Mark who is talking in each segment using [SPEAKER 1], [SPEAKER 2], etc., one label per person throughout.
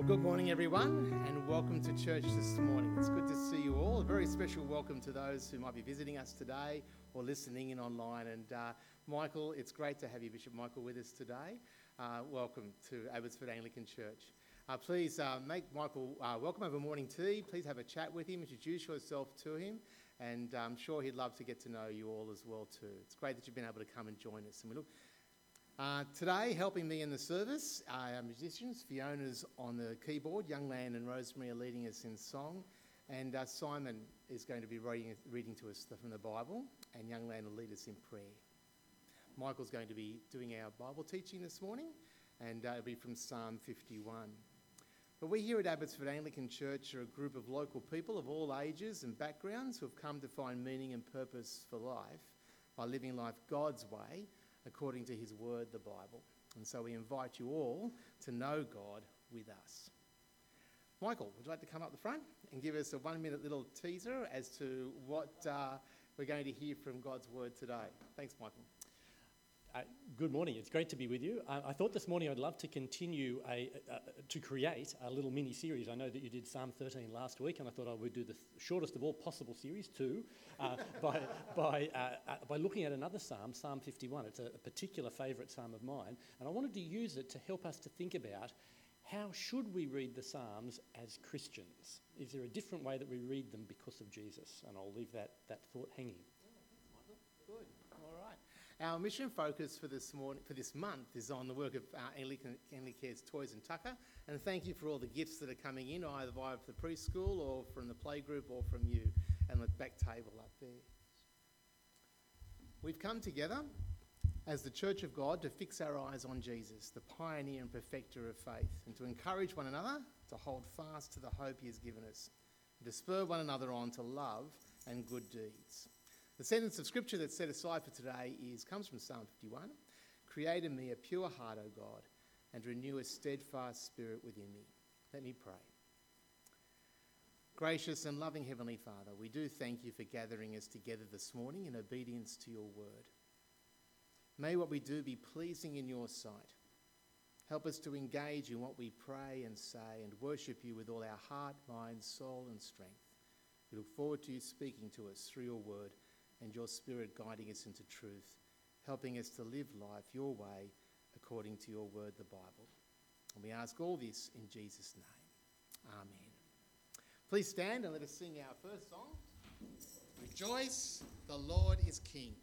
[SPEAKER 1] Well, good morning, everyone, and welcome to church this morning. It's good to see you all. A very special welcome to those who might be visiting us today or listening in online. And Michael, it's great to have you, Bishop Michael, with us today. Welcome to Abbotsford Anglican Church. Please make Michael welcome over morning tea. Please have a chat with him, introduce yourself to him, and I'm sure he'd love to get to know you all as well too. It's great that you've been able to come and join us. And we look today, helping me in the service, our musicians, Fiona's on the keyboard, Young Lan and Rosemary are leading us in song, and Simon is going to be reading to us from the Bible, and Young Lan will lead us in prayer. Michael's going to be doing our Bible teaching this morning, and it'll be from Psalm 51. But we here at Abbotsford Anglican Church are a group of local people of all ages and backgrounds who have come to find meaning and purpose for life by living life God's way, according to his word, the Bible. And so we invite you all to know God with us. Michael, would you like to come up the front and give us a 1-minute little teaser as to what we're going to hear from God's word today? Thanks, Michael.
[SPEAKER 2] Good morning. It's great to be with you. I thought this morning I'd love to continue to create a little mini-series. I know that you did Psalm 13 last week, and I thought I would do the shortest of all possible series too, by looking at another psalm, Psalm 51. It's a particular favourite psalm of mine, and I wanted to use it to help us to think about how should we read the Psalms as Christians? Is there a different way that we read them because of Jesus? And I'll leave that thought hanging.
[SPEAKER 1] Thanks, Michael. Good. All right. Our mission focus for this month is on the work of Anglicare's Toys and Tucker, and thank you for all the gifts that are coming in, either via the preschool or from the playgroup or from you and the back table up there. We've come together as the Church of God to fix our eyes on Jesus, the pioneer and perfecter of faith, and to encourage one another to hold fast to the hope he has given us, and to spur one another on to love and good deeds. The sentence of scripture that's set aside for today comes from Psalm 51. Create in me a pure heart, O God, and renew a steadfast spirit within me. Let me pray. Gracious and loving Heavenly Father, we do thank you for gathering us together this morning in obedience to your word. May what we do be pleasing in your sight. Help us to engage in what we pray and say and worship you with all our heart, mind, soul and strength. We look forward to you speaking to us through your word and your Spirit guiding us into truth, helping us to live life your way according to your word, the Bible. And we ask all this in Jesus' name. Amen. Please stand and let us sing our first song. Rejoice, the Lord is King.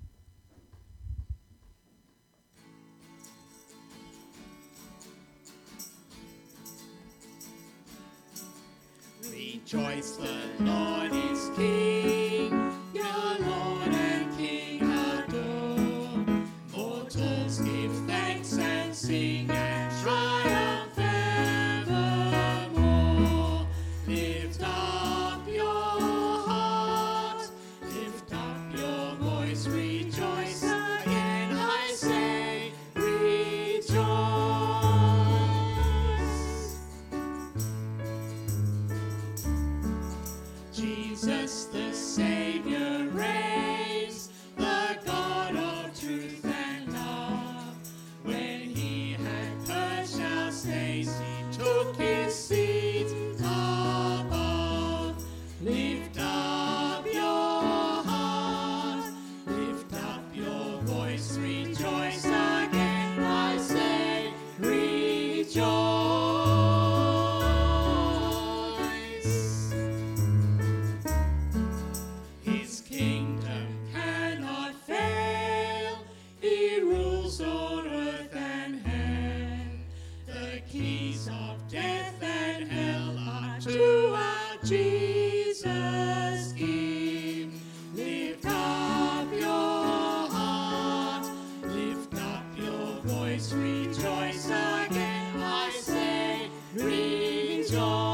[SPEAKER 3] Rejoice, the Lord is King. Your Lord and King adore. Mortals give thanks and sing and triumph evermore. Lift up your heart, lift up your voice, rejoice. Again I say, rejoice. Jesus the Saviour reigns, the God of truth and love. When he had purged our stains, he took his seat above. Lift up your heart, lift up your voice, rejoice. Again I say, rejoice. His kingdom cannot fail. He rules on earth and hell. The keys of death and hell are to our Jesus give. Lift up your heart, lift up your voice, rejoice. Again I say, rejoice.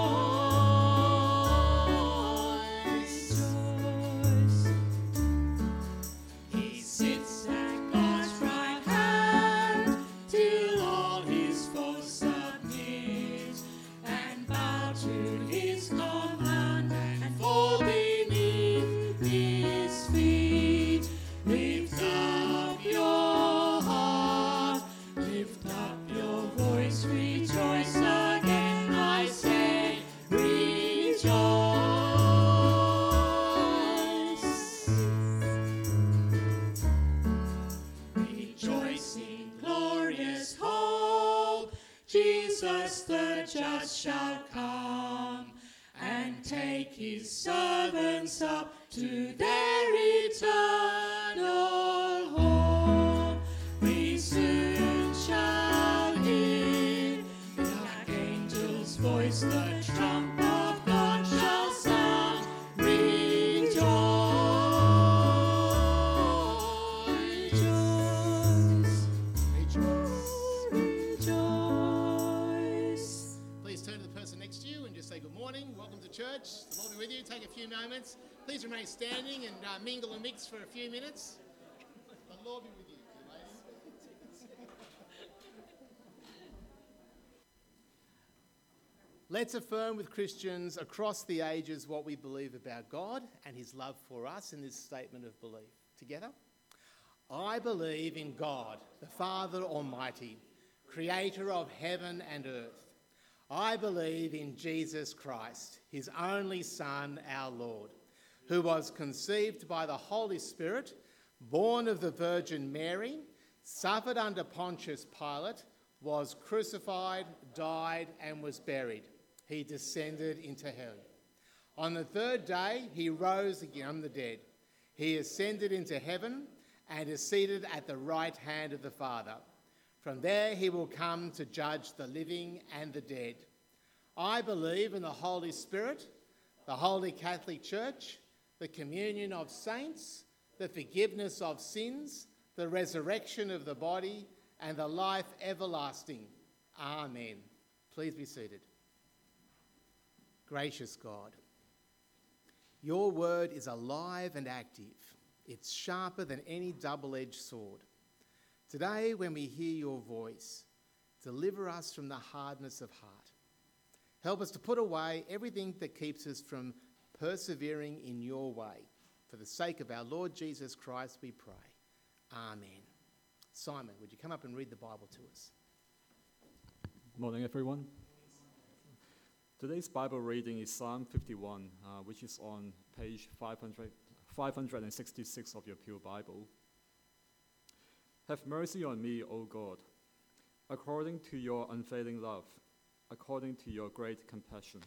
[SPEAKER 3] He sits at God's right hand till all his foes submit and bow to his command and fall beneath his feet. Lift up your heart, lift up your voice, rejoice. Again Jesus the just shall come and take his servants up to their eternal home. We soon shall hear the archangel's voice, the trump of God shall sound. Rejoice, rejoice, rejoice.
[SPEAKER 1] Please turn to the person next to you and just say good morning, welcome to church. The Lord be with you. Take a few moments. Please remain standing and mingle and mix for a few minutes. The Lord be with you, ladies. Let's affirm with Christians across the ages what we believe about God and his love for us in this statement of belief. Together. I believe in God, the Father Almighty, creator of heaven and earth. I believe in Jesus Christ, his only Son, our Lord, who was conceived by the Holy Spirit, born of the Virgin Mary, suffered under Pontius Pilate, was crucified, died, and was buried. He descended into hell. On the third day, he rose again from the dead. He ascended into heaven and is seated at the right hand of the Father. From there he will come to judge the living and the dead. I believe in the Holy Spirit, the Holy Catholic Church, the communion of saints, the forgiveness of sins, the resurrection of the body, and the life everlasting. Amen. Please be seated. Gracious God, your word is alive and active. It's sharper than any double-edged sword. Today, when we hear your voice, deliver us from the hardness of heart. Help us to put away everything that keeps us from persevering in your way. For the sake of our Lord Jesus Christ, we pray. Amen. Simon, would you come up and read the Bible to us?
[SPEAKER 4] Morning, everyone. Today's Bible reading is Psalm 51, which is on page 566 of your Pew Bible. Have mercy on me, O God, according to your unfailing love, according to your great compassion.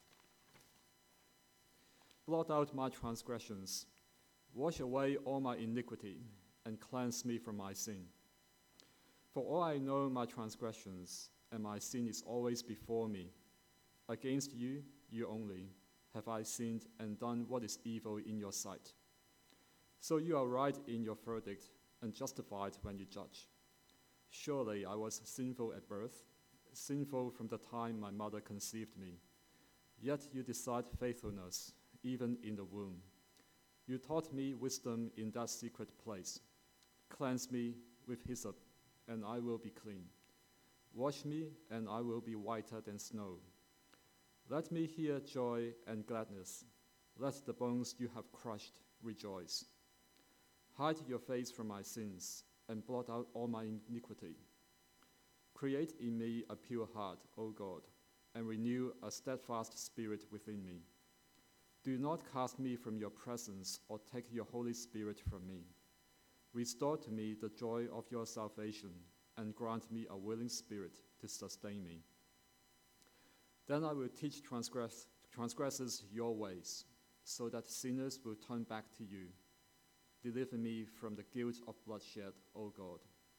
[SPEAKER 4] Blot out my transgressions, wash away all my iniquity, and cleanse me from my sin. For all I know my transgressions, and my sin is always before me. Against you, you only, have I sinned and done what is evil in your sight. So you are right in your verdict and justified when you judge. Surely I was sinful at birth, sinful from the time my mother conceived me. Yet you decide faithfulness, even in the womb. You taught me wisdom in that secret place. Cleanse me with hyssop, and I will be clean. Wash me, and I will be whiter than snow. Let me hear joy and gladness. Let the bones you have crushed rejoice. Hide your face from my sins, and blot out all my iniquity. Create in me a pure heart, O God, and renew a steadfast spirit within me. Do not cast me from your presence or take your Holy Spirit from me. Restore to me the joy of your salvation, and grant me a willing spirit to sustain me. Then I will teach transgressors your ways, so that sinners will turn back to you. Deliver me from the guilt of bloodshed, O God,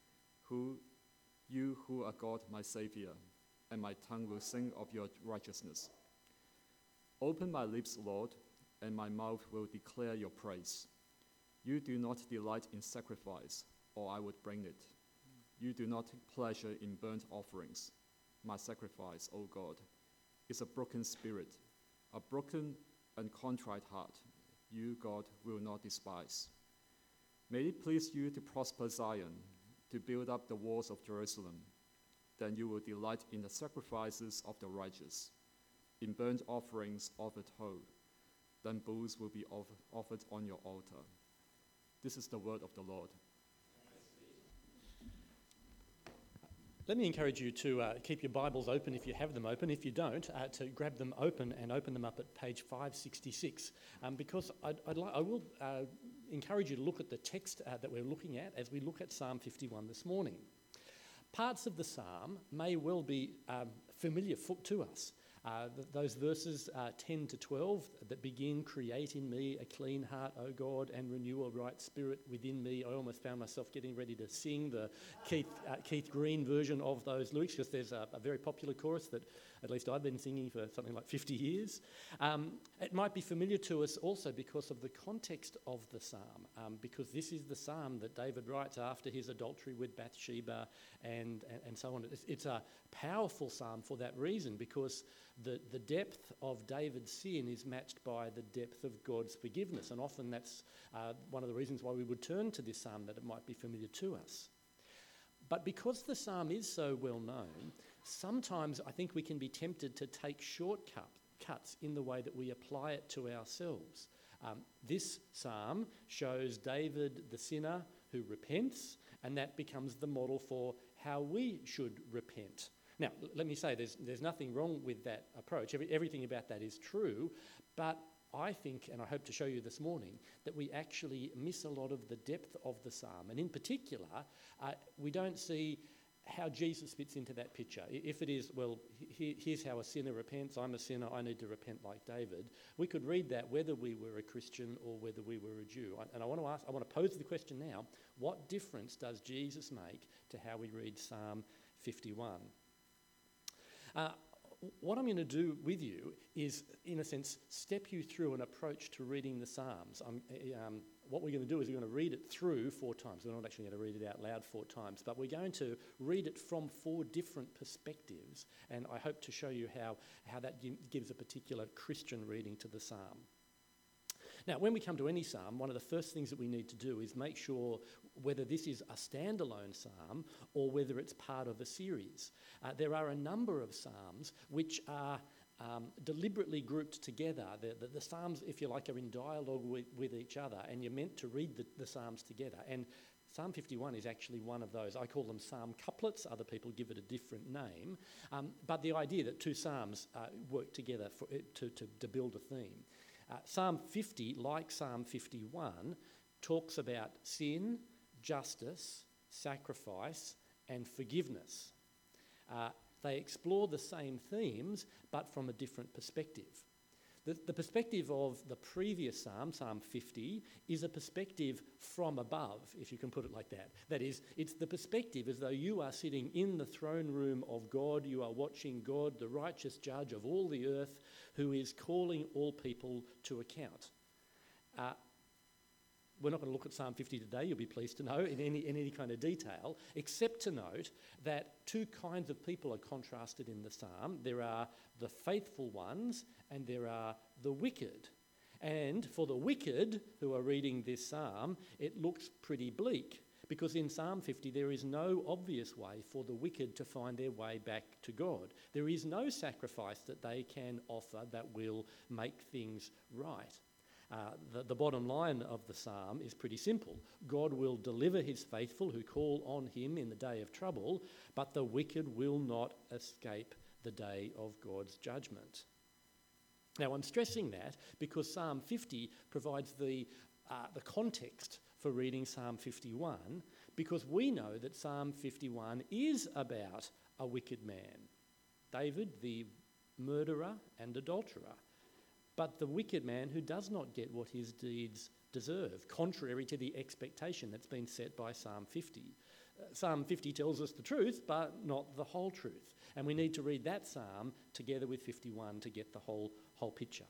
[SPEAKER 4] you who are God, my Savior, and my tongue will sing of your righteousness. Open my lips, Lord, and my mouth will declare your praise. You do not delight in sacrifice, or I would bring it. You do not take pleasure in burnt offerings. My sacrifice, O God, is a broken spirit, a broken and contrite heart. You, God, will not despise. May it please you to prosper Zion, to build up the walls of Jerusalem. Then you will delight in the sacrifices of the righteous, in burnt offerings offered whole. Then bulls will be offered on your altar. This is the word of the Lord.
[SPEAKER 2] Let me encourage you to keep your Bibles open if you have them open. If you don't, to grab them open and open them up at page 566, because I will encourage you to look at the text that we're looking at as we look at Psalm 51 this morning. Parts of the psalm may well be familiar to us. Those verses 10 to 12 that begin, "Create in me a clean heart, O God, and renew a right spirit within me." I almost found myself getting ready to sing the Keith Green version of those lyrics, because there's a very popular chorus that at least I've been singing for something like 50 years. It might be familiar to us also because of the context of the psalm, because this is the psalm that David writes after his adultery with Bathsheba and so on. It's a powerful psalm for that reason, because the depth of David's sin is matched by the depth of God's forgiveness, and often that's one of the reasons why we would turn to this psalm, that it might be familiar to us. But because the psalm is so well known, sometimes I think we can be tempted to take shortcuts in the way that we apply it to ourselves. This psalm shows David the sinner who repents, and that becomes the model for how we should repent. Now, let me say there's nothing wrong with that approach. Everything about that is true, but I think, and I hope to show you this morning, that we actually miss a lot of the depth of the psalm. And in particular, we don't see how Jesus fits into that picture. If it is, well, here's how a sinner repents, I'm a sinner, I need to repent like David, we could read that whether we were a Christian or whether we were a Jew. And I want to pose the question now, what difference does Jesus make to how we read Psalm 51? What I'm going to do with you is, in a sense, step you through an approach to reading the Psalms. What we're going to do is we're going to read it through 4 times. We're not actually going to read it out loud 4 times, but we're going to read it from 4 different perspectives, and I hope to show you how that gives a particular Christian reading to the psalm. Now, when we come to any psalm, one of the first things that we need to do is make sure whether this is a standalone psalm or whether it's part of a series. There are a number of psalms which are deliberately grouped together. The psalms, if you like, are in dialogue with each other, and you're meant to read the psalms together. And Psalm 51 is actually one of those. I call them psalm couplets. Other people give it a different name. But the idea that 2 psalms work together to build a theme. Psalm 50, like Psalm 51, talks about sin, justice, sacrifice, and forgiveness. They explore the same themes, but from a different perspective. The perspective of the previous psalm, Psalm 50, is a perspective from above, if you can put it like that. That is, it's the perspective as though you are sitting in the throne room of God, you are watching God, the righteous judge of all the earth, who is calling all people to account. We're not going to look at Psalm 50 today, you'll be pleased to know, in any kind of detail, except to note that 2 kinds of people are contrasted in the psalm. There are the faithful ones and there are the wicked. And for the wicked who are reading this psalm, it looks pretty bleak, because in Psalm 50 there is no obvious way for the wicked to find their way back to God. There is no sacrifice that they can offer that will make things right. The bottom line of the psalm is pretty simple. God will deliver his faithful who call on him in the day of trouble, but the wicked will not escape the day of God's judgment. Now, I'm stressing that because Psalm 50 provides the context for reading Psalm 51, because we know that Psalm 51 is about a wicked man, David, the murderer and adulterer, but the wicked man who does not get what his deeds deserve, contrary to the expectation that's been set by Psalm 50. Psalm 50 tells us the truth, but not the whole truth. And we need to read that psalm together with 51 to get the whole picture.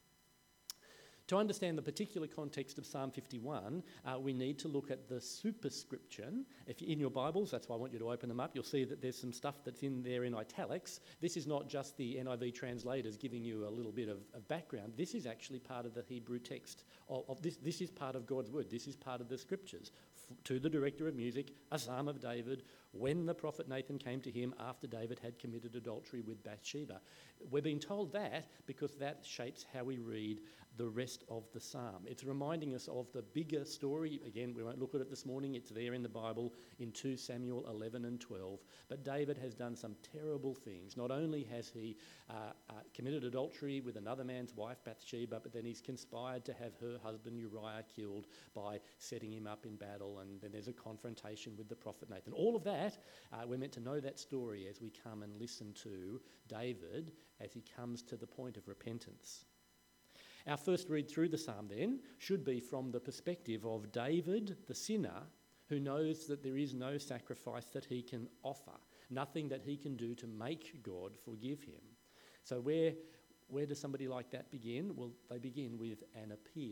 [SPEAKER 2] To understand the particular context of Psalm 51, we need to look at the superscription. If in your Bibles, that's why I want you to open them up, you'll see that there's some stuff that's in there in italics. This is not just the NIV translators giving you a little bit of background. This is actually part of the Hebrew text. This is part of God's word. This is part of the scriptures. To the director of music, a psalm of David, when the prophet Nathan came to him after David had committed adultery with Bathsheba. We're being told that because that shapes how we read the rest of the psalm. It's reminding us of the bigger story. Again, we won't look at it this morning. It's there in the Bible in 2 Samuel 11 and 12. But David has done some terrible things. Not only has he committed adultery with another man's wife, Bathsheba, but then he's conspired to have her husband Uriah killed by setting him up in battle, and then there's a confrontation with the prophet Nathan. All of that that. We're meant to know that story as we come and listen to David as he comes to the point of repentance. Our first read through the psalm then should be from the perspective of David, the sinner, who knows that there is no sacrifice that he can offer, nothing that he can do to make God forgive him. So where does somebody like that begin? Well, they begin with an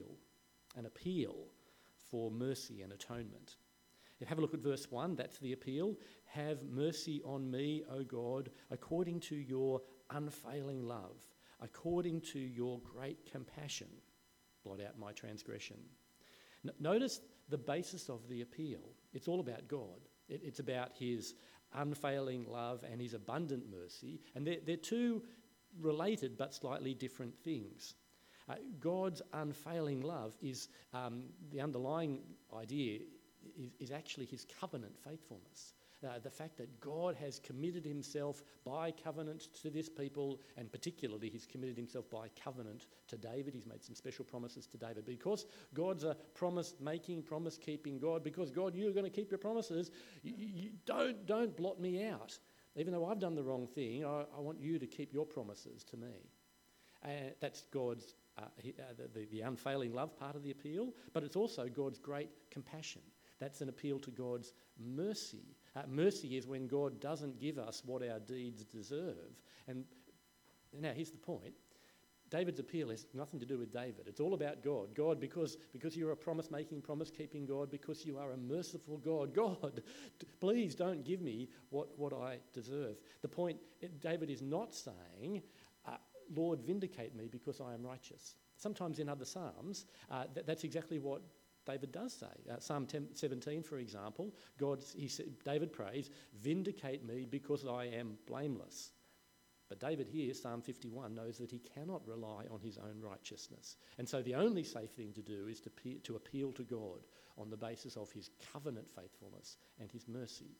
[SPEAKER 2] appeal for mercy and atonement. If you have a look at verse 1, that's the appeal. Have mercy on me, O God, according to your unfailing love, according to your great compassion. Blot out my transgression. Notice the basis of the appeal. It's all about God. It's about his unfailing love and his abundant mercy. And they're two related but slightly different things. God's unfailing love is the underlying idea is actually his covenant faithfulness. The fact that God has committed himself by covenant to this people, and particularly he's committed himself by covenant to David. He's made some special promises to David. Because God's a promise-making, promise-keeping God, because God, you're going to keep your promises, you don't blot me out. Even though I've done the wrong thing, I want you to keep your promises to me. That's God's, the unfailing love part of the appeal, but it's also God's great compassion. That's an appeal to God's mercy. Mercy is when God doesn't give us what our deeds deserve. And now here's the point. David's appeal has nothing to do with David. It's all about God. God, because you're a promise-making, promise-keeping God, because you are a merciful God. God, please don't give me what I deserve. The point, David is not saying, Lord, vindicate me because I am righteous. Sometimes in other psalms, that's exactly what David does say. Psalm 17, for example, David prays, vindicate me because I am blameless. But David here, Psalm 51, knows that he cannot rely on his own righteousness. And so the only safe thing to do is to appeal to God on the basis of his covenant faithfulness and his mercy.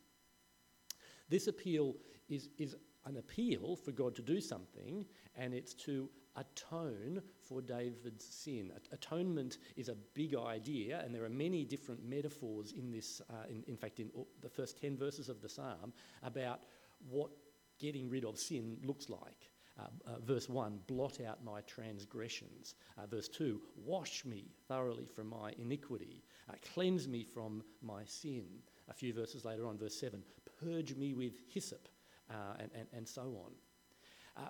[SPEAKER 2] This appeal is an appeal for God to do something, and it's to atone for David's sin. Atonement is a big idea, and there are many different metaphors in this, in fact, in the first 10 verses of the psalm, about what getting rid of sin looks like. Verse 1, blot out my transgressions. Verse 2, wash me thoroughly from my iniquity. Cleanse me from my sin. A few verses later on, verse 7, purge me with hyssop, and so on.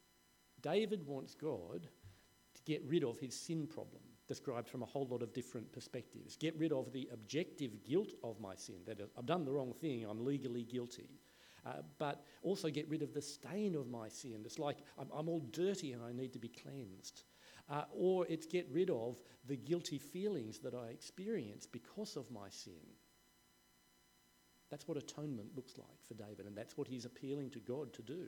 [SPEAKER 2] David wants God to get rid of his sin problem, described from a whole lot of different perspectives. Get rid of the objective guilt of my sin, that I've done the wrong thing, I'm legally guilty. But also get rid of the stain of my sin. It's like I'm all dirty and I need to be cleansed. Or it's get rid of the guilty feelings that I experience because of my sin. That's what atonement looks like for David, and that's what he's appealing to God to do.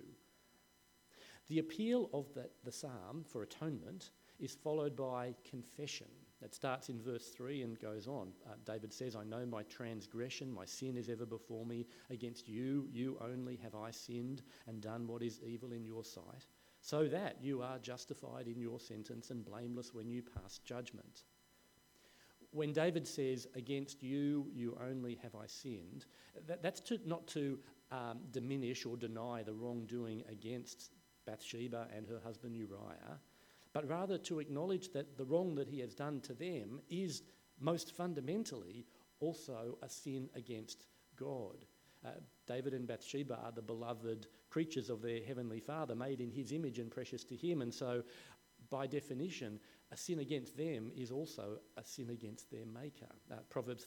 [SPEAKER 2] The appeal of the psalm for atonement is followed by confession. That starts in verse 3 and goes on. David says, I know my transgression, my sin is ever before me. Against you, you only have I sinned and done what is evil in your sight, so that you are justified in your sentence and blameless when you pass judgment. When David says, against you, you only have I sinned, that's not to diminish or deny the wrongdoing against Bathsheba and her husband Uriah, but rather to acknowledge that the wrong that he has done to them is most fundamentally also a sin against God. David and Bathsheba are the beloved creatures of their heavenly Father, made in his image and precious to him, and so by definition, a sin against them is also a sin against their Maker. Proverbs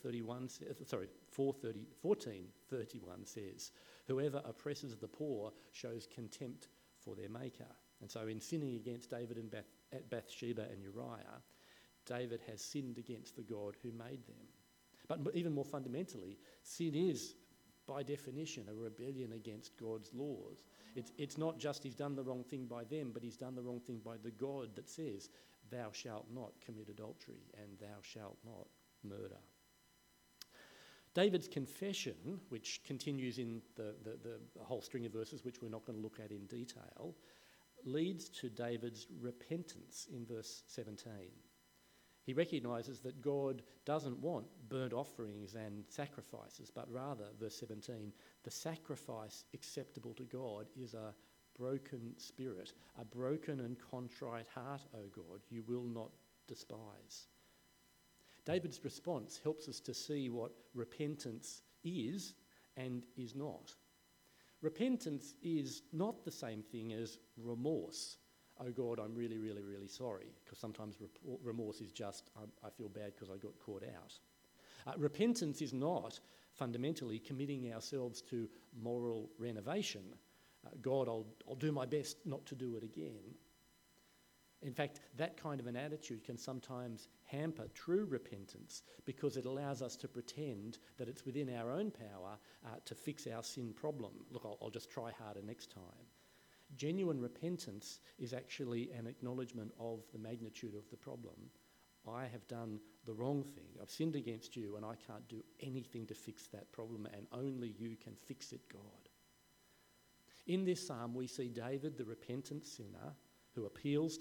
[SPEAKER 2] 14:31 says, whoever oppresses the poor shows contempt for their Maker. And so in sinning against David and Bathsheba and Uriah, David has sinned against the God who made them. But even more fundamentally, sin is, by definition, a rebellion against God's laws. It's not just he's done the wrong thing by them, but he's done the wrong thing by the God that says, thou shalt not commit adultery and thou shalt not murder. David's confession, which continues in the whole string of verses, which we're not going to look at in detail, leads to David's repentance in verse 17. He recognises that God doesn't want burnt offerings and sacrifices, but rather, verse 17, the sacrifice acceptable to God is a broken spirit, a broken and contrite heart, O God, you will not despise. David's response helps us to see what repentance is and is not. Repentance is not the same thing as remorse. Oh God, I'm really, really, really sorry, because sometimes remorse is just, I feel bad because I got caught out. Repentance is not fundamentally committing ourselves to moral renovation. God, I'll do my best not to do it again. In fact, that kind of an attitude can sometimes hamper true repentance because it allows us to pretend that it's within our own power to fix our sin problem. Look, I'll just try harder next time. Genuine repentance is actually an acknowledgement of the magnitude of the problem. I have done the wrong thing. I've sinned against you and I can't do anything to fix that problem, and only you can fix it, God. In this psalm, we see David, the repentant sinner, who appeals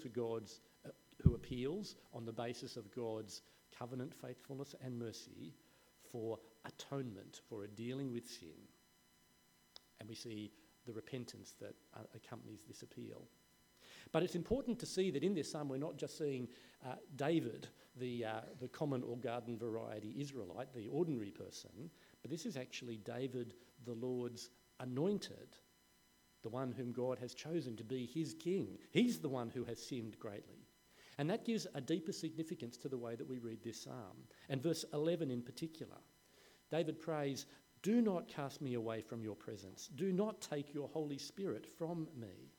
[SPEAKER 2] on the basis of God's covenant faithfulness and mercy for atonement, for a dealing with sin. And we see the repentance that accompanies this appeal. But it's important to see that in this psalm we're not just seeing David, the common or garden variety Israelite, the ordinary person, but this is actually David, the Lord's anointed, the one whom God has chosen to be his king. He's the one who has sinned greatly. And that gives a deeper significance to the way that we read this psalm. And verse 11 in particular, David prays, "Do not cast me away from your presence. Do not take your Holy Spirit from me."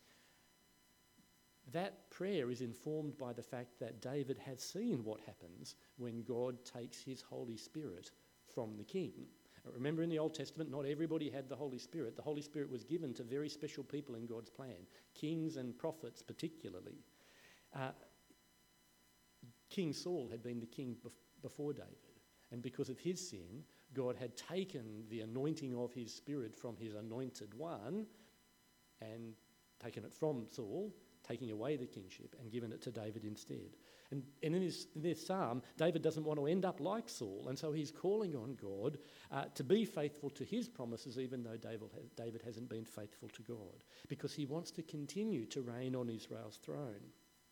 [SPEAKER 2] That prayer is informed by the fact that David has seen what happens when God takes his Holy Spirit from the king. Remember, in the Old Testament, not everybody had the Holy Spirit. The Holy Spirit was given to very special people in God's plan, kings and prophets particularly. King Saul had been the king before David, and because of his sin, God had taken the anointing of his Spirit from his anointed one and taken it from Saul, taking away the kingship, and given it to David instead. And in this psalm, David doesn't want to end up like Saul, and so he's calling on God to be faithful to his promises, even though David hasn't been faithful to God, because he wants to continue to reign on Israel's throne.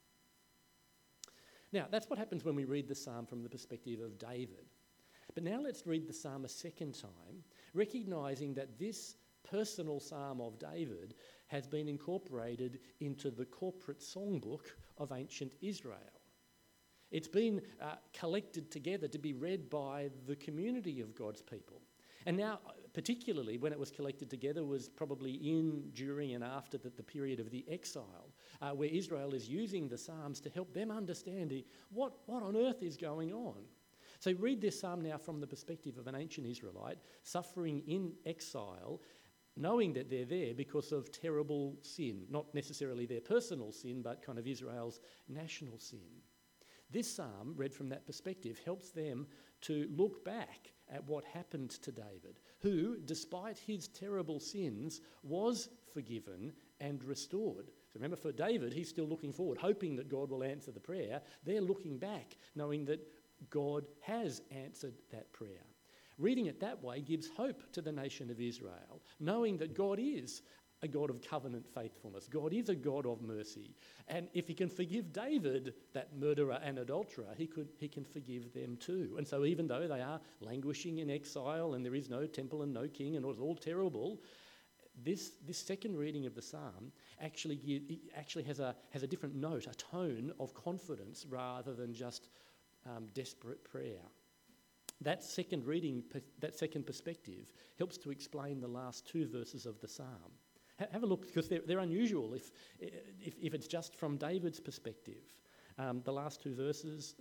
[SPEAKER 2] Now, that's what happens when we read the psalm from the perspective of David. But now let's read the psalm a second time, recognising that this personal psalm of David has been incorporated into the corporate songbook of ancient Israel. It's been collected together to be read by the community of God's people. And now, particularly when it was collected together, was probably in, during and after the period of the exile, where Israel is using the Psalms to help them understand what on earth is going on. So read this psalm now from the perspective of an ancient Israelite suffering in exile, knowing that they're there because of terrible sin, not necessarily their personal sin, but kind of Israel's national sin. This psalm, read from that perspective, helps them to look back at what happened to David, who, despite his terrible sins, was forgiven and restored. So remember, for David, he's still looking forward, hoping that God will answer the prayer. They're looking back, knowing that God has answered that prayer. Reading it that way gives hope to the nation of Israel, knowing that God is a God of covenant faithfulness. God is a God of mercy. And if he can forgive David, that murderer and adulterer, he can forgive them too. And so even though they are languishing in exile and there is no temple and no king and it's all terrible, this second reading of the psalm actually has a different note, a tone of confidence rather than just desperate prayer. That second reading, that second perspective, helps to explain the last two verses of the psalm. Have a look, because they're unusual if it's just from David's perspective. The last two verses,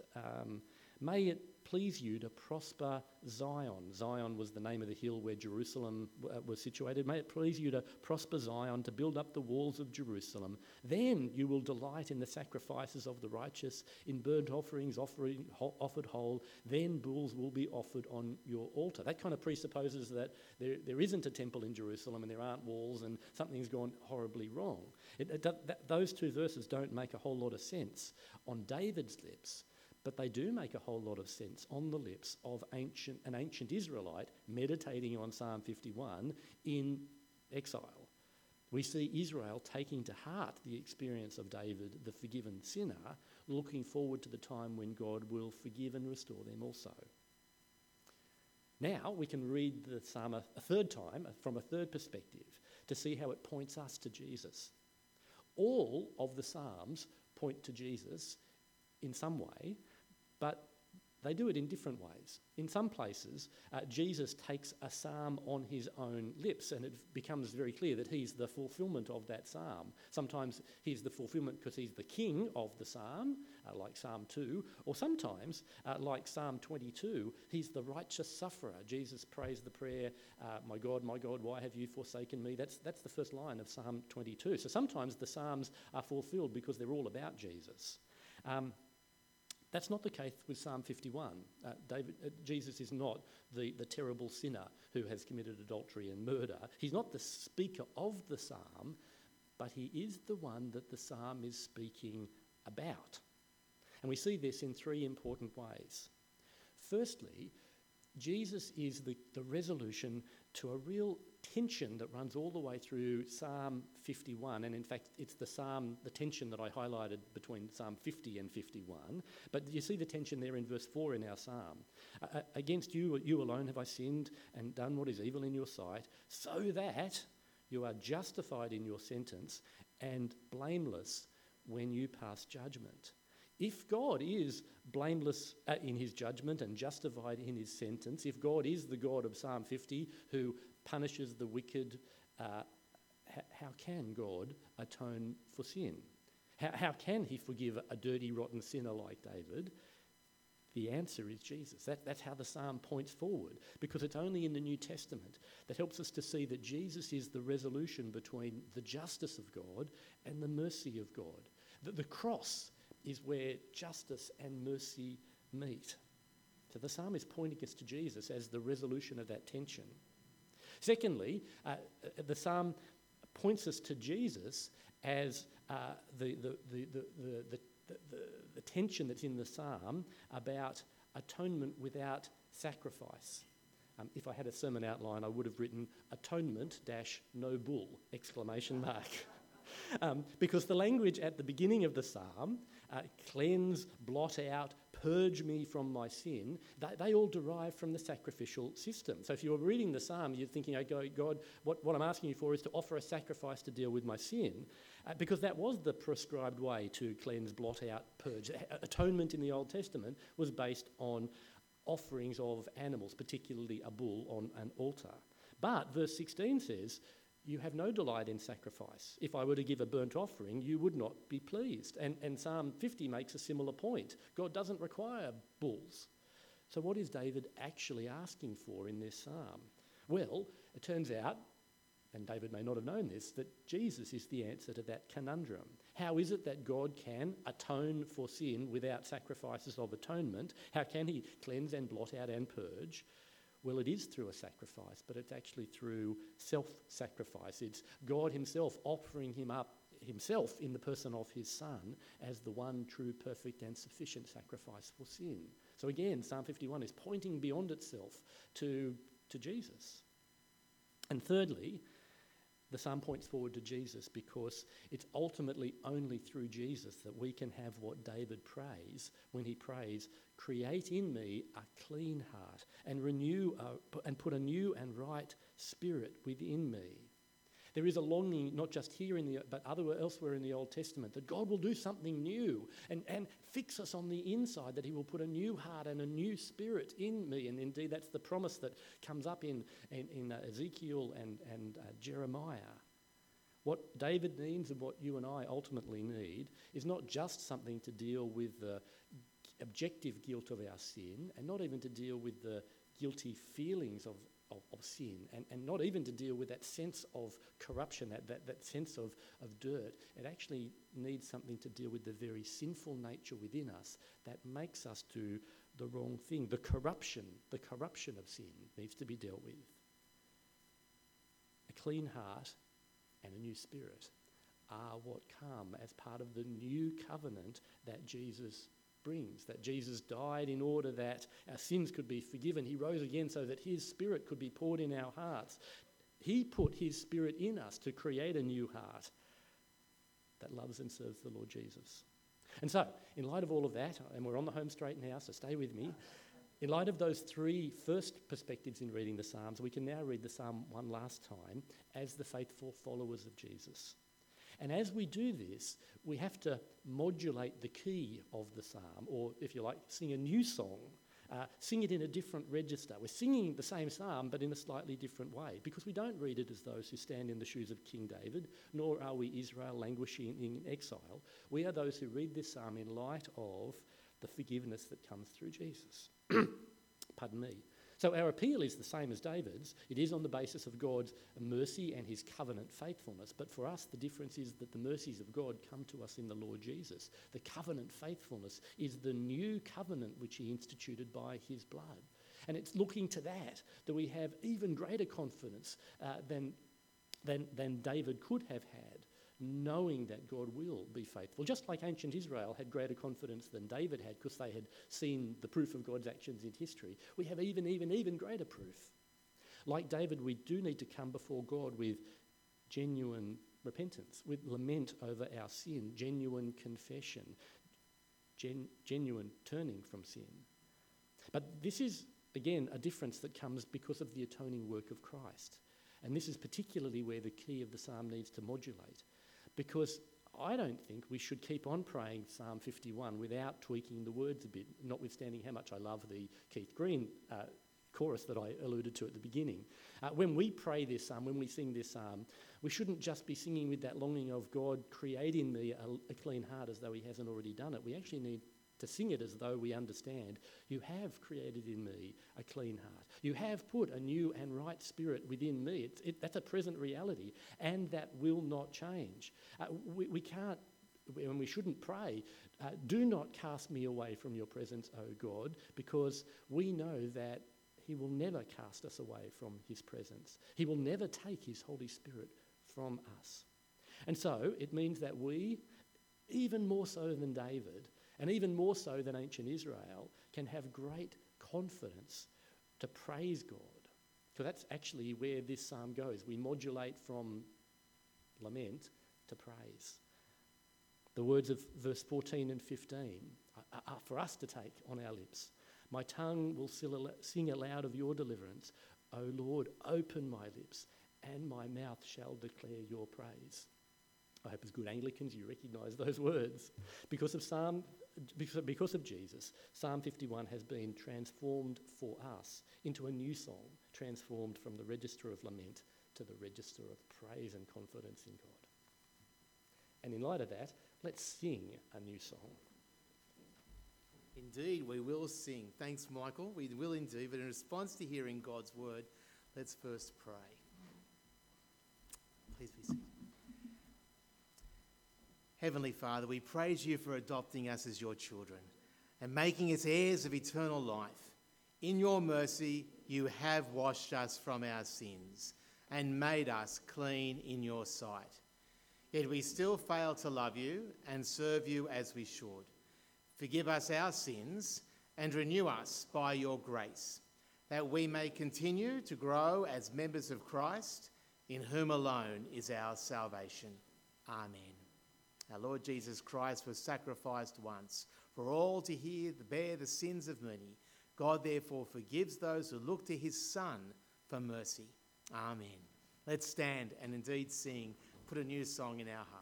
[SPEAKER 2] may it please you to prosper Zion. Zion was the name of the hill where Jerusalem was situated. May it please you to prosper Zion, to build up the walls of Jerusalem. Then you will delight in the sacrifices of the righteous, in burnt offerings offered whole. Then bulls will be offered on your altar. That kind of presupposes that there isn't a temple in Jerusalem and there aren't walls and something's gone horribly wrong. Those two verses don't make a whole lot of sense on David's lips. but they do make a whole lot of sense on the lips of an ancient Israelite meditating on Psalm 51 in exile. We see Israel taking to heart the experience of David, the forgiven sinner, looking forward to the time when God will forgive and restore them also. Now we can read the psalm a third time from a third perspective to see how it points us to Jesus. All of the psalms point to Jesus in some way, but they do it in different ways. In some places, Jesus takes a psalm on his own lips, and it becomes very clear that he's the fulfilment of that psalm. Sometimes he's the fulfilment because he's the king of the psalm, like Psalm 2, or sometimes, like Psalm 22, he's the righteous sufferer. Jesus prays the prayer, my God, why have you forsaken me? That's the first line of Psalm 22. So sometimes the psalms are fulfilled because they're all about Jesus. That's not the case with Psalm 51. Jesus is not the terrible sinner who has committed adultery and murder. He's not the speaker of the psalm, but he is the one that the psalm is speaking about. And we see this in three important ways. Firstly, Jesus is the resolution to a real tension that runs all the way through Psalm 51, and in fact it's the tension that I highlighted between Psalm 50 and 51, but you see the tension there in verse 4 in our psalm. Against you alone have I sinned and done what is evil in your sight, so that you are justified in your sentence and blameless when you pass judgment. If God is blameless in his judgment and justified in his sentence, if God is the God of Psalm 50 who punishes the wicked, how can God atone for sin? How can he forgive a dirty, rotten sinner like David? The answer is Jesus. That's how the psalm points forward, because it's only in the New Testament that helps us to see that Jesus is the resolution between the justice of God and the mercy of God. That the cross is where justice and mercy meet. So the psalm is pointing us to Jesus as the resolution of that tension. Secondly, the psalm points us to Jesus as the tension that's in the psalm about atonement without sacrifice. If I had a sermon outline, I would have written atonement -no bull, ! Because the language at the beginning of the psalm, cleanse, blot out, purge me from my sin, they all derive from the sacrificial system. So if you're reading the psalm, you're thinking, okay, God, what I'm asking you for is to offer a sacrifice to deal with my sin, because that was the prescribed way to cleanse, blot out, purge. Atonement in the Old Testament was based on offerings of animals, particularly a bull on an altar. But verse 16 says, you have no delight in sacrifice. If I were to give a burnt offering, you would not be pleased. And Psalm 50 makes a similar point. God doesn't require bulls. So what is David actually asking for in this psalm? Well, it turns out, and David may not have known this, that Jesus is the answer to that conundrum. How is it that God can atone for sin without sacrifices of atonement? How can he cleanse and blot out and purge? Well, it is through a sacrifice, but it's actually through self-sacrifice. It's God himself offering him up himself in the person of his Son as the one true, perfect and sufficient sacrifice for sin. So again, Psalm 51 is pointing beyond itself to Jesus. And thirdly, the psalm points forward to Jesus because it's ultimately only through Jesus that we can have what David prays when he prays, create in me a clean heart and put a new and right spirit within me. There is a longing, not just here but elsewhere in the Old Testament, that God will do something new and fix us on the inside, that he will put a new heart and a new spirit in me. And indeed, that's the promise that comes up in Ezekiel and Jeremiah. What David needs and what you and I ultimately need is not just something to deal with the objective guilt of our sin, and not even to deal with the guilty feelings of sin, and not even to deal with that sense of corruption, that sense of dirt. It actually needs something to deal with the very sinful nature within us that makes us do the wrong thing. The corruption of sin needs to be dealt with. A clean heart and a new spirit are what come as part of the new covenant that Jesus brings, that Jesus died in order that our sins could be forgiven. He rose again so that his Spirit could be poured in our hearts. He put his Spirit in us to create a new heart that loves and serves the Lord Jesus. And so, in light of all of that, and we're on the home straight now, so stay with me. In light of those three first perspectives in reading the Psalms, we can now read the Psalm one last time as the faithful followers of Jesus. And as we do this, we have to modulate the key of the psalm, or if you like, sing a new song, sing it in a different register. We're singing the same psalm, but in a slightly different way, because we don't read it as those who stand in the shoes of King David, nor are we Israel languishing in exile. We are those who read this psalm in light of the forgiveness that comes through Jesus. Pardon me. So our appeal is the same as David's. It is on the basis of God's mercy and his covenant faithfulness. But for us, the difference is that the mercies of God come to us in the Lord Jesus. The covenant faithfulness is the new covenant which he instituted by his blood. And it's looking to that we have even greater confidence than David could have had, knowing that God will be faithful. Just like ancient Israel had greater confidence than David had because they had seen the proof of God's actions in history, we have even greater proof. Like David, we do need to come before God with genuine repentance, with lament over our sin, genuine confession, genuine turning from sin. But this is, again, a difference that comes because of the atoning work of Christ. And this is particularly where the key of the psalm needs to modulate. Because I don't think we should keep on praying Psalm 51 without tweaking the words a bit, notwithstanding how much I love the Keith Green chorus that I alluded to at the beginning. When we pray this psalm, when we sing this psalm, we shouldn't just be singing with that longing of God, create in me a clean heart as though he hasn't already done it. We actually need to sing it as though we understand, you have created in me a clean heart. You have put a new and right spirit within me. That's a present reality, and that will not change. We can't, and we shouldn't pray, do not cast me away from your presence, O God, because we know that he will never cast us away from his presence. He will never take his Holy Spirit from us. And so it means that we, even more so than David, and even more so than ancient Israel, can have great confidence to praise God. So that's actually where this psalm goes. We modulate from lament to praise. The words of verse 14 and 15 are for us to take on our lips. My tongue will sing aloud of your deliverance. O Lord, open my lips, and my mouth shall declare your praise. I hope as good Anglicans you recognise those words. Because of Jesus, Psalm 51 has been transformed for us into a new song, transformed from the register of lament to the register of praise and confidence in God. And in light of that, let's sing a new song.
[SPEAKER 1] Indeed, we will sing. Thanks, Michael. We will indeed. But in response to hearing God's word, let's first pray. Please be seated. Heavenly Father, we praise you for adopting us as your children and making us heirs of eternal life. In your mercy, you have washed us from our sins and made us clean in your sight. Yet we still fail to love you and serve you as we should. Forgive us our sins and renew us by your grace, that we may continue to grow as members of Christ, in whom alone is our salvation. Amen. Our Lord Jesus Christ was sacrificed once for all to bear the sins of many. God therefore forgives those who look to his Son for mercy. Amen. Let's stand and indeed sing, put a new song in our heart.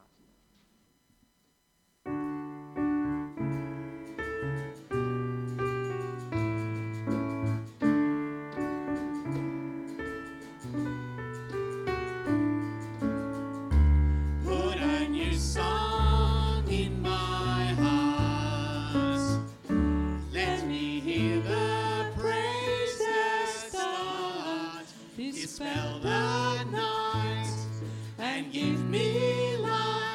[SPEAKER 3] Dispel the night and give me light.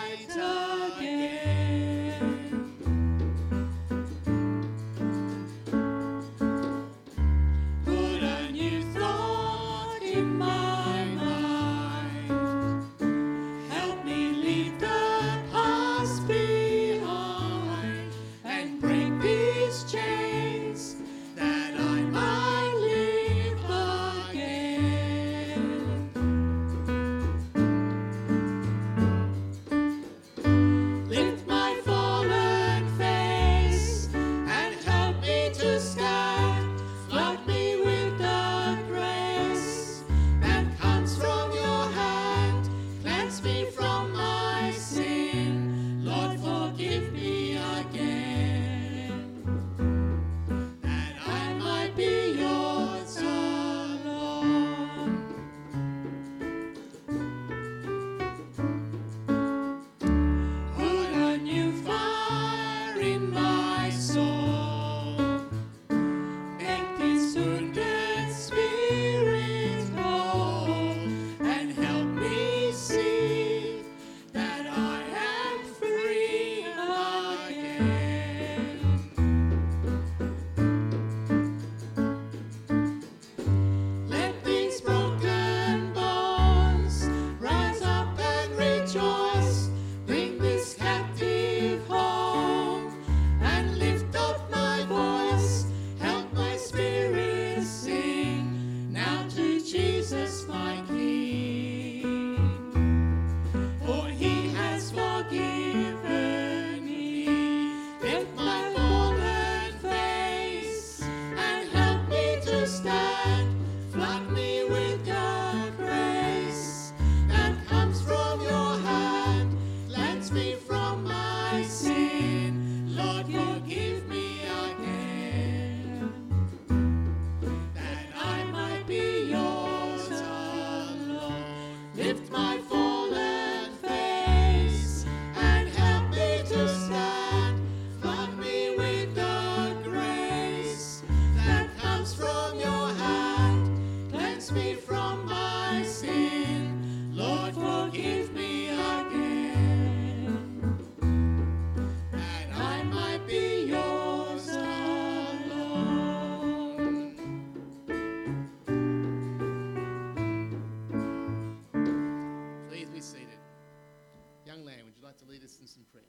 [SPEAKER 1] Young man, would you like to lead us in some prayer?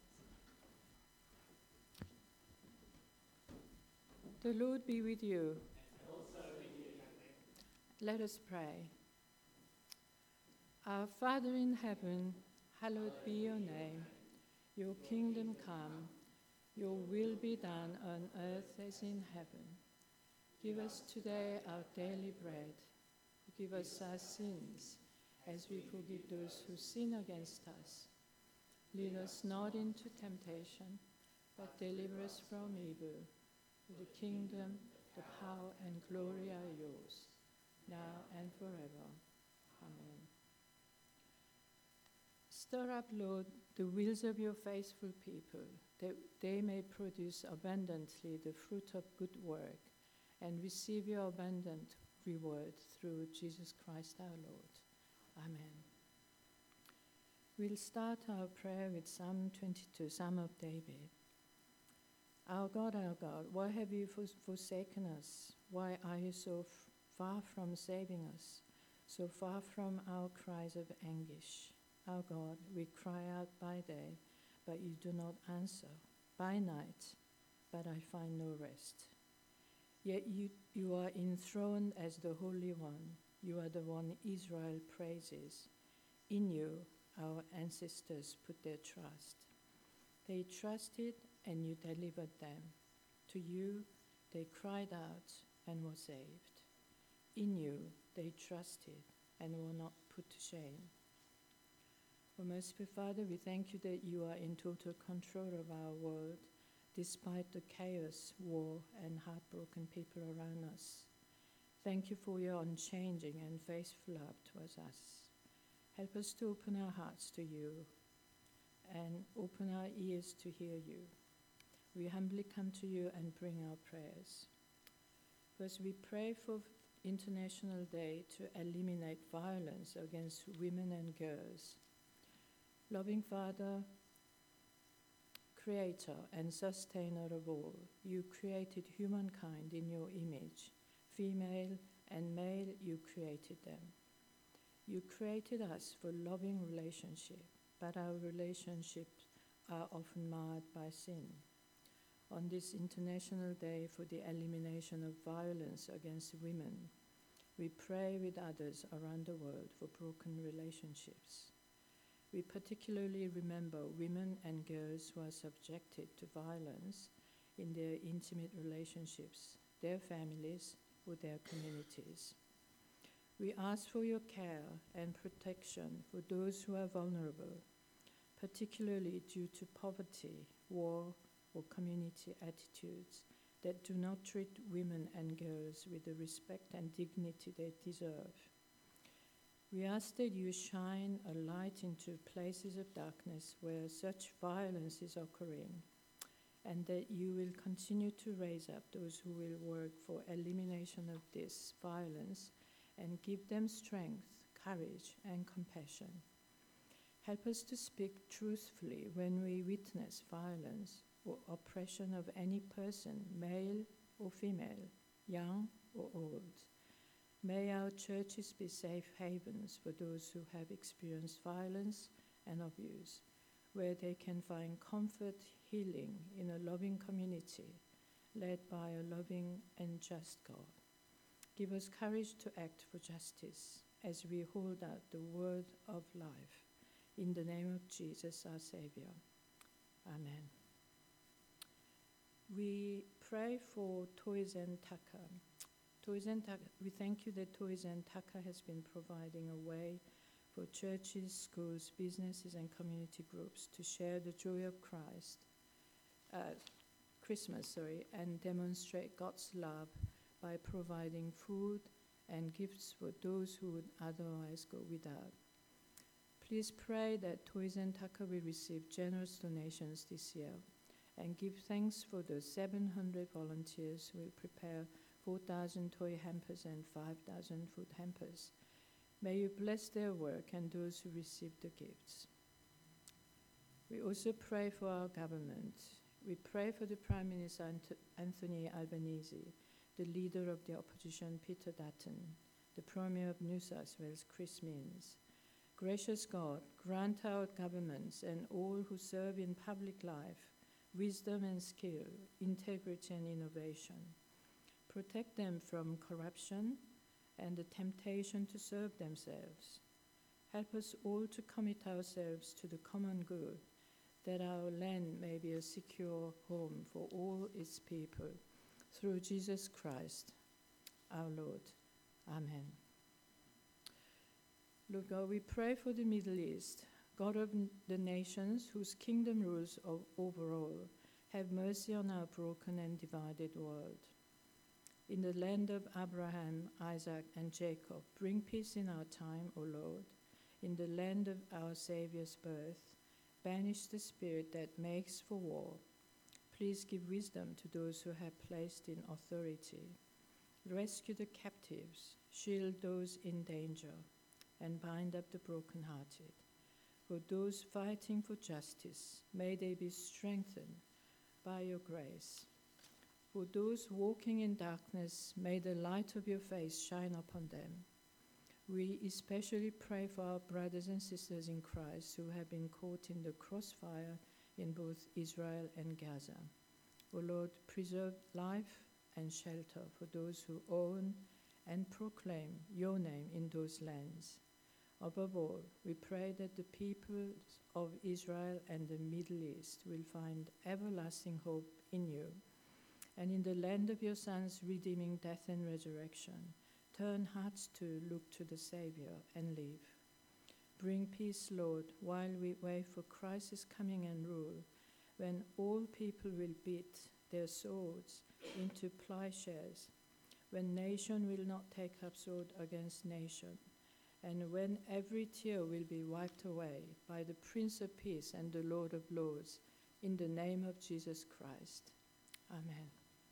[SPEAKER 5] The Lord be with you. Let us pray. Our Father in heaven, hallowed be your name. Your kingdom come, your will be done on earth as in heaven. Give us today our daily bread. Forgive us our sins, as we forgive those who sin against us. Lead us not into temptation, but deliver us from evil. For the kingdom, the power, and glory are yours, now and forever. Amen. Stir up, Lord, the wills of your faithful people, that they may produce abundantly the fruit of good work, and receive your abundant reward through Jesus Christ our Lord. Amen. We'll start our prayer with Psalm 22, Psalm of David. Our God, why have you forsaken us? Why are you so far from saving us, so far from our cries of anguish? Our God, we cry out by day, but you do not answer, by night, but I find no rest. Yet you are enthroned as the Holy One. You are the one Israel praises. In you, our ancestors put their trust. They trusted and you delivered them. To you, they cried out and were saved. In you, they trusted and were not put to shame. O merciful Father, we thank you that you are in total control of our world, despite the chaos, war, and heartbroken people around us. Thank you for your unchanging and faithful love towards us. Help us to open our hearts to you and open our ears to hear you. We humbly come to you and bring our prayers. First, we pray for International Day to eliminate violence against women and girls. Loving Father, Creator and Sustainer of all, you created humankind in your image. Female and male, you created them. You created us for loving relationship, but our relationships are often marred by sin. On this International Day for the elimination of violence against women, we pray with others around the world for broken relationships. We particularly remember women and girls who are subjected to violence in their intimate relationships, their families, or their communities. We ask for your care and protection for those who are vulnerable, particularly due to poverty, war, or community attitudes that do not treat women and girls with the respect and dignity they deserve. We ask that you shine a light into places of darkness where such violence is occurring, and that you will continue to raise up those who will work for elimination of this violence and give them strength, courage, and compassion. Help us to speak truthfully when we witness violence or oppression of any person, male or female, young or old. May our churches be safe havens for those who have experienced violence and abuse, where they can find comfort, healing in a loving community led by a loving and just God. Give us courage to act for justice as we hold out the word of life. In the name of Jesus, our Savior. Amen. We pray for Toys and Tucker. Toys and Tucker, we thank you that Toys and Tucker has been providing a way for churches, schools, businesses, and community groups to share the joy of Christmas, and demonstrate God's love by providing food and gifts for those who would otherwise go without. Please pray that Toys and Tucker will receive generous donations this year, and give thanks for the 700 volunteers who will prepare 4,000 toy hampers and 5,000 food hampers. May you bless their work and those who receive the gifts. We also pray for our government. We pray for the Prime Minister Anthony Albanese, the leader of the opposition Peter Dutton, the Premier of New South Wales Chris Minns, Gracious God, grant our governments and all who serve in public life wisdom and skill, integrity and innovation. Protect them from corruption and the temptation to serve themselves. Help us all to commit ourselves to the common good, that our land may be a secure home for all its people. Through Jesus Christ, our Lord. Amen. Lord God, we pray for the Middle East, God of the nations, whose kingdom rules over all. Have mercy on our broken and divided world. In the land of Abraham, Isaac, and Jacob, bring peace in our time, O Lord. In the land of our Saviour's birth, banish the spirit that makes for war. Please give wisdom to those who have placed in authority. Rescue the captives, shield those in danger, and bind up the brokenhearted. For those fighting for justice, may they be strengthened by your grace. For those walking in darkness, may the light of your face shine upon them. We especially pray for our brothers and sisters in Christ who have been caught in the crossfire in both Israel and Gaza. O Lord, preserve life and shelter for those who own and proclaim your name in those lands. Above all, we pray that the peoples of Israel and the Middle East will find everlasting hope in you, and in the land of your Son's redeeming death and resurrection, turn hearts to look to the Savior and live. Bring peace, Lord, while we wait for Christ's coming and rule, when all people will beat their swords into plowshares, when nation will not take up sword against nation, and when every tear will be wiped away by the Prince of Peace and the Lord of Lords, in the name of Jesus Christ. Amen.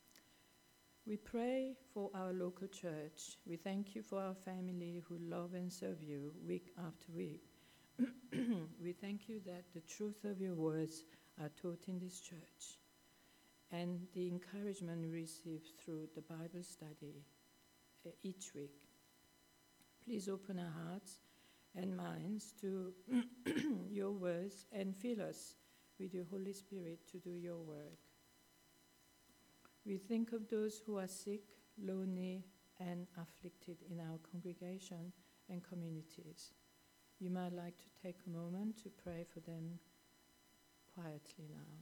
[SPEAKER 5] We pray for our local church. We thank you for our family who love and serve you week after week. We thank you that the truth of your words are taught in this church, and the encouragement we receive through the Bible study each week. Please open our hearts and minds to your words and fill us with your Holy Spirit to do your work. We think of those who are sick, lonely, and afflicted in our congregation and communities. You might like to take a moment to pray for them quietly now.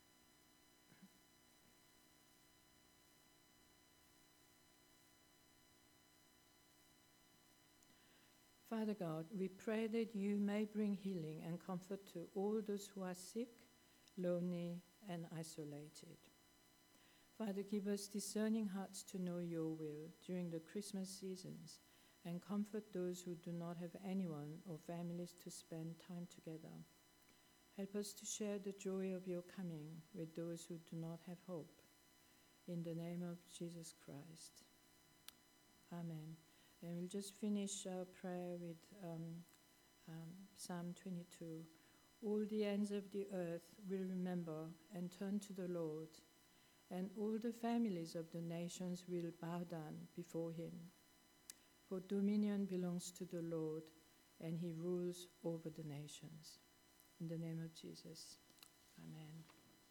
[SPEAKER 5] Father God, we pray that you may bring healing and comfort to all those who are sick, lonely, and isolated. Father, give us discerning hearts to know your will during the Christmas seasons, and comfort those who do not have anyone or families to spend time together. Help us to share the joy of your coming with those who do not have hope. In the name of Jesus Christ. Amen. And we'll just finish our prayer with Psalm 22. All the ends of the earth will remember and turn to the Lord, and all the families of the nations will bow down before him. For dominion belongs to the Lord, and he rules over the nations. In the name of Jesus, amen.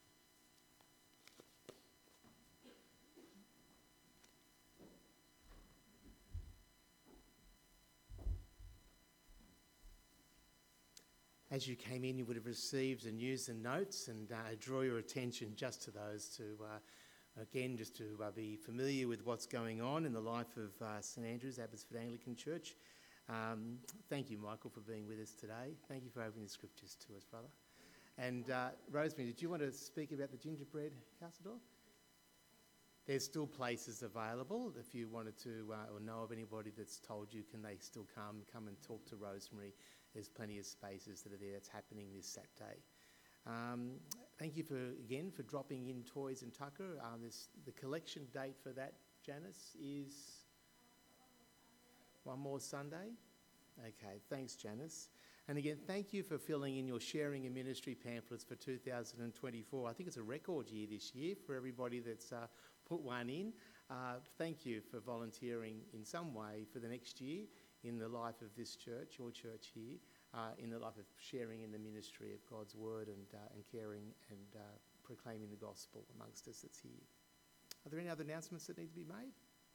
[SPEAKER 1] As you came in, you would have received the news and notes, and I draw your attention just to those to, again, just to be familiar with what's going on in the life of St Andrew's Abbotsford Anglican Church. Thank you, Michael, for being with us today. Thank you for opening the scriptures to us, brother. And Rosemary, did you want to speak about the gingerbread Castledor? There's still places available. If you wanted to or know of anybody that's told you, can they still come and talk to Rosemary? There's plenty of spaces that are there. That's happening this Saturday. Thank you for dropping in toys and Tucker. The collection date for that, Janice, is one more Sunday. Okay, thanks, Janice. And again, thank you for filling in your sharing and ministry pamphlets for 2024. I think it's a record year this year for everybody that's put one in. Thank you for volunteering in some way for the next year in the life of this church, your church here. in the life of sharing in the ministry of God's word and caring and proclaiming the gospel amongst us that's here. Are there any other announcements that need to be made?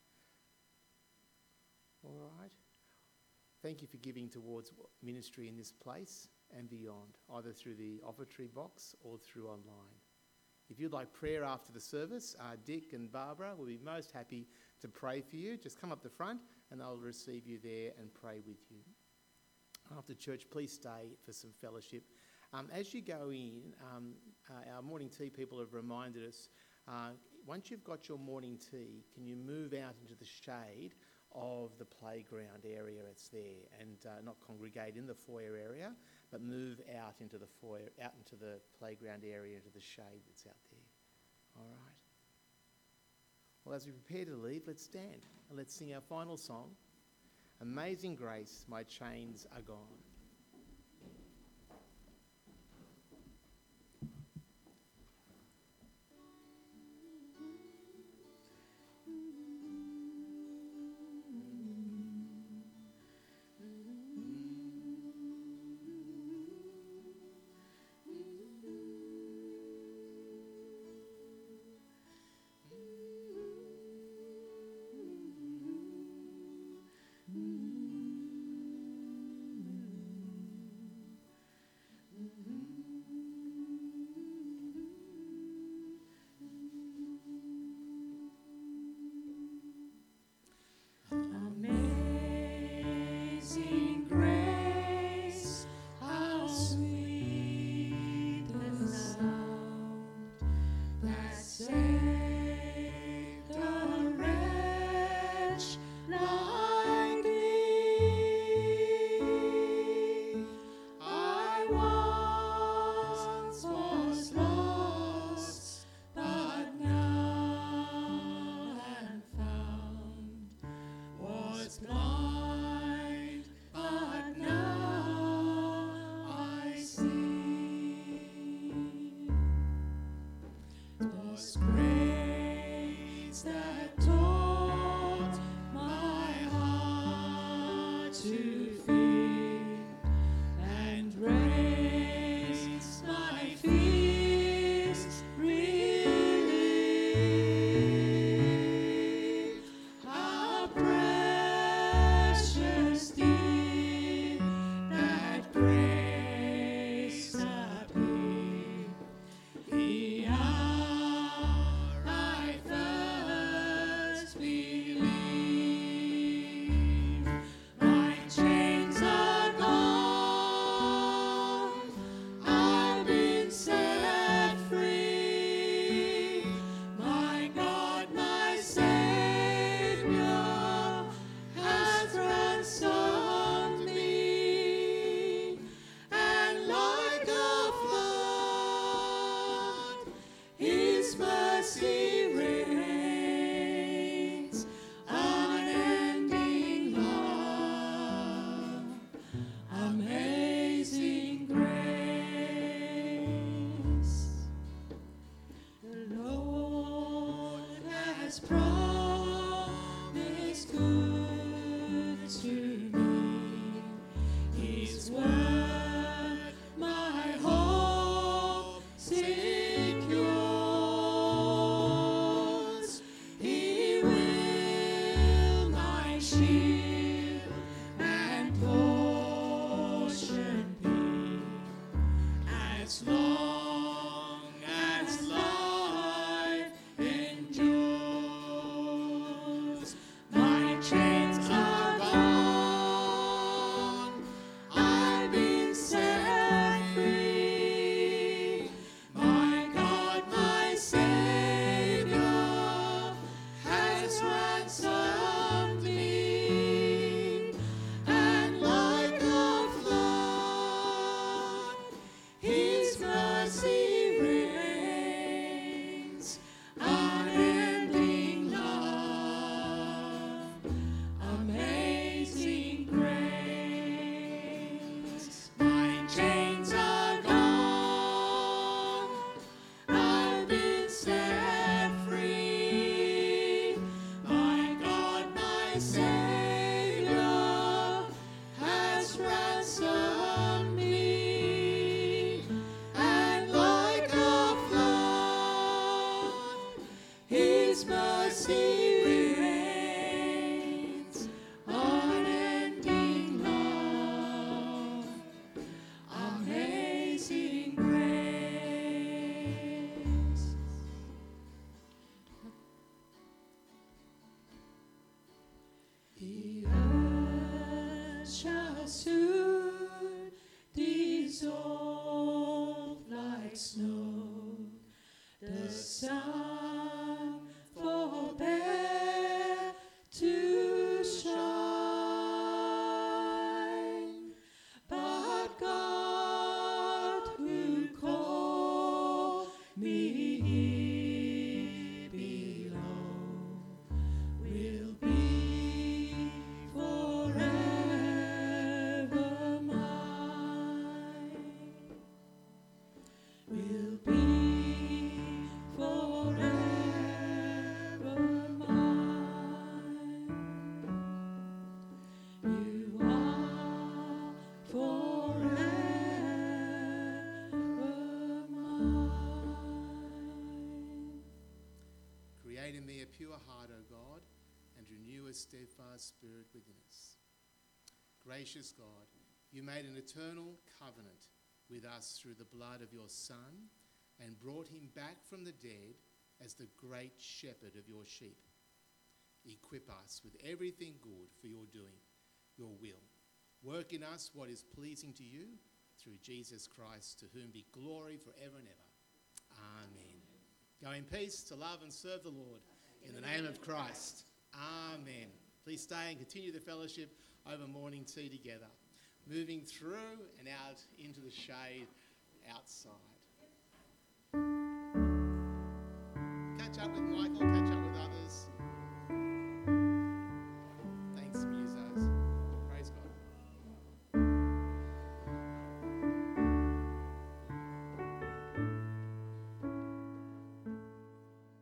[SPEAKER 1] All right. Thank you for giving towards ministry in this place and beyond, either through the offertory box or through online. If you'd like prayer after the service, Dick and Barbara will be most happy to pray for you. Just come up the front and they'll receive you there and pray with you. After church, please stay for some fellowship. As you go in, our morning tea people have reminded us, once you've got your morning tea, can you move out into the shade of the playground area that's there and not congregate in the foyer area, but move out into the foyer, out into the playground area, into the shade that's out there. All right. Well, as we prepare to leave, let's stand and let's sing our final song, Amazing Grace, My Chains Are Gone.
[SPEAKER 3] Amazing grace, how sweet the sound that saved a wretch like me. I once was lost, but now am found. Was blind, but now I see. 'Twas grace that taught my heart to fear, and raised my fears relief. How precious did that grace appear, the hour I first believed. My chains are gone, I've been set free. My God, my Savior, has ransomed me, and like a flood, His mercy reigns, unending love, amazing grace. The Lord has promised good to me. His word, my hope secures. He will my shield and portion be, as long as life endures. My chains are gone, I've been set free. My God, my Savior, has ransomed me, and like a flood, His mercy reigns, unending love, amazing grace. My chains are gone, I've been set free. My God, my Savior, has ransomed sun forbear to shine, but God who called me here below will be forever mine. Will be forever mine. You are forever mine.
[SPEAKER 1] Create in me a pure heart, O God, and renew a steadfast spirit within us. Gracious God, you made an eternal covenant with us through the blood of your Son and brought him back from the dead as the great shepherd of your sheep. Equip us with everything good for your doing, your will. Work in us what is pleasing to you through Jesus Christ, to whom be glory forever and ever. Amen. Go in peace to love and serve the Lord in the name of Christ. Amen. Please stay and continue the fellowship over morning tea together, moving through and out into the shade outside. Catch up with Michael, catch up with others.